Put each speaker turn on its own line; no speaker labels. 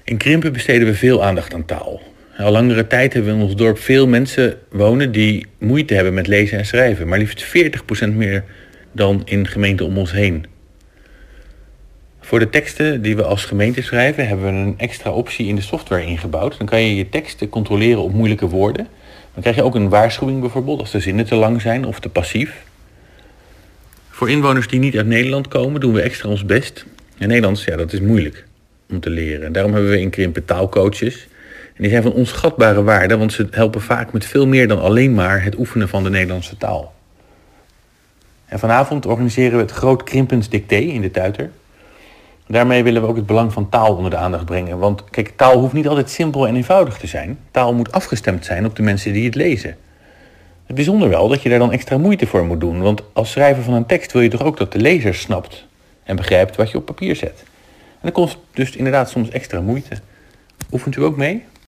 In Krimpen besteden we veel aandacht aan taal. Al langere tijd hebben we in ons dorp veel mensen wonen die moeite hebben met lezen en schrijven. Maar liefst 40% meer dan in gemeenten om ons heen. Voor de teksten die we als gemeente schrijven hebben we een extra optie in de software ingebouwd. Dan kan je je teksten controleren op moeilijke woorden. Dan krijg je ook een waarschuwing bijvoorbeeld als de zinnen te lang zijn of te passief. Voor inwoners die niet uit Nederland komen doen we extra ons best. En Nederlands, dat is moeilijk om te leren. Daarom hebben we in Krimpen taalcoaches. En die zijn van onschatbare waarde, want ze helpen vaak met veel meer dan alleen maar het oefenen van de Nederlandse taal. En vanavond organiseren we het Groot Krimpens Dicté in de Tuiter. Daarmee willen we ook het belang van taal onder de aandacht brengen. Want kijk, taal hoeft niet altijd simpel en eenvoudig te zijn. Taal moet afgestemd zijn op de mensen die het lezen. Het bijzonder wel dat je daar dan extra moeite voor moet doen. Want als schrijver van een tekst wil je toch ook dat de lezer snapt en begrijpt wat je op papier zet. En dat kost dus inderdaad soms extra moeite. Oefent u ook mee?